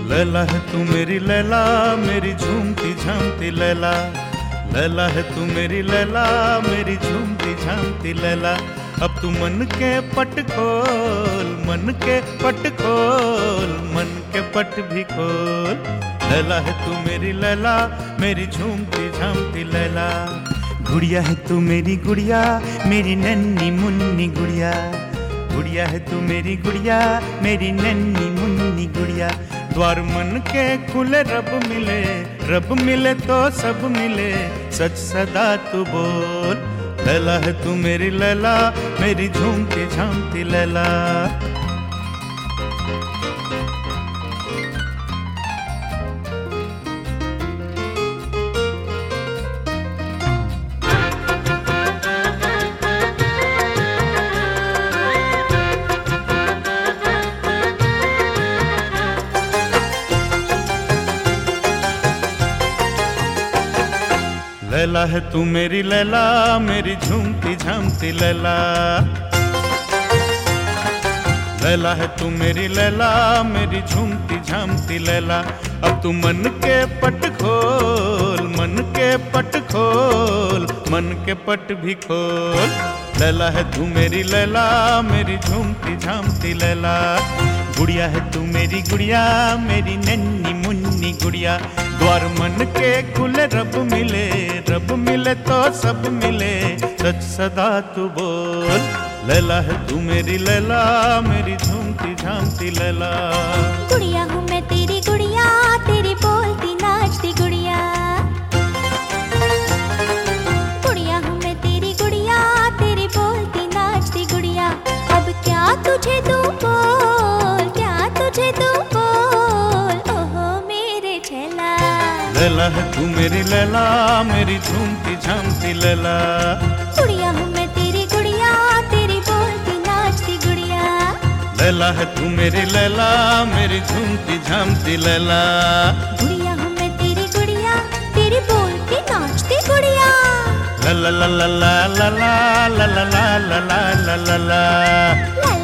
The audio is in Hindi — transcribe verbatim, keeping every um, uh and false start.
लैला है तू मेरी लैला, मेरी झूमती झामती लैला। लैला है तू मेरी लैला, मेरी झूमती झामती लैला। अब तू मन के पट खोल, मन के पट खोल, मन के पट भी खोल। लैला है तू मेरी लैला, मेरी झूमती झामती लैला। गुड़िया है तू मेरी गुड़िया, मेरी नन्ही मुन्नी गुड़िया। गुड़िया है तू मेरी गुड़िया, मेरी नन्ही मुन्नी गुड़िया। द्वार मन के खुले रब मिले, रब मिले तो सब मिले, सच सदा तू बोल। लैला है तू मेरी लैला, मेरी झूमती झामती लैला। लैला है तू मेरी लैला, मेरी झूमती झामती लैला। लैला है तू मेरी लैला, मेरी झूमती झामती लैला। अब तू मन के पट खोल, मन के पट खोल, मन के पट भी खोल। लैला है तू मेरी लैला, मेरी झूमती झामती लैला। गुड़िया है तू मेरी गुड़िया, मेरी नन्ही मुन्नी गुड़िया। द्वार मन के खुले रब मिले, रब मिले तो सब मिले, सच सदा तू बोल। लैला है तू मेरी लैला, मेरी झूमती झामती लैला। गुड़िया हूँ मैं तेरी गुड़िया, तेरी बोलती नाचती गुड़िया। गुड़िया हूँ मैं तेरी गुड़िया, तेरी बोलती नाचती गुड़िया। अब क्या तुझे दूँ बोल, क्या तुझे दूँ बोल, ओहो मेरे छैला। लैला है तू मेरी लैला, मेरी झूमती झामती लैला। गुड़िया हूँ मैं तेरी गुड़िया, तेरी बोलती नाचती गुड़िया। लैला है तू मेरी लैला, मेरी झूमती झामती लैला। गुड़िया हूँ मैं तेरी गुड़िया, तेरी बोलती नाचती गुड़िया। ला ला ला ला ला ला ला ला ला ला ला ला ला ला।